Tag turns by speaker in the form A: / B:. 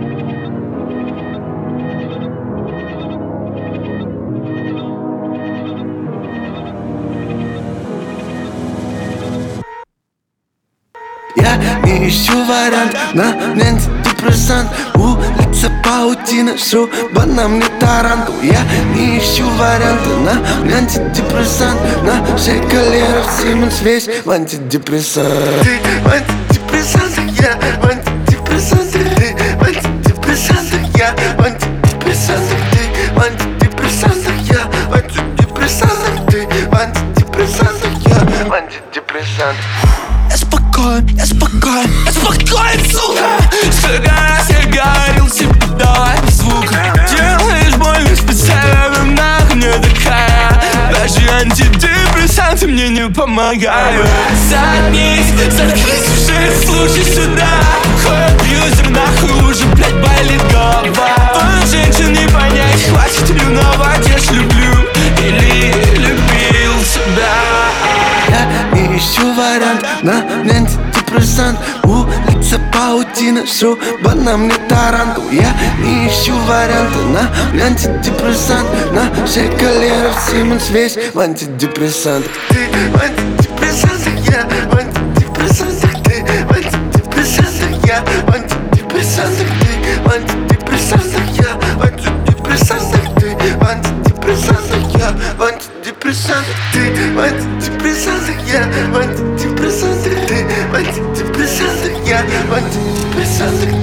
A: Я не ищу вариант, на мне антидепрессант. Улица паутина, шуба на мне тарантул. Я не ищу варианты, на мне антидепрессант. На шее колеров Симонс весь в антидепрессант. Ты в антидепрессантах, я в антидепрессантах. Ты в антидепрессантах, я в антидепрессантах. Ты в антидепрессантах, я в антидепрессантах. Ты в антидепрессантах, я в антидепрессантах.
B: Я спокоен, сука. Сколько раз я говорил тебе, давай без звука. Делаешь больно специально, нахуй мне такая. Даже антидепрессанты мне не помогают. Заткнись, уже слушай сюда. Какой абьюзер, нахуй уже, блядь, болит голова. Твою женщин не понять, хватит ревновать. Я ж люблю или любил тебя.
A: Я не ищу вариант, на мне антидепрессант. Улица паутина, шуба на мне тарантул. Я не ищу варианты, на мне антидепрессант. На шее колеров Симонс весь в антидепрессант. Ты в антидепрессантах, я в антидепрессантах. Ты в антидепрессантах, я в антидепрессантах. Ты в антидепрессантах, я в антидепрессантах. Ты в антидепрессантах, я в антидепрессантах. Ты в антидепрессантах, я в антидепрессантах. Ты в антидепрессантах, я в антидепрессантах.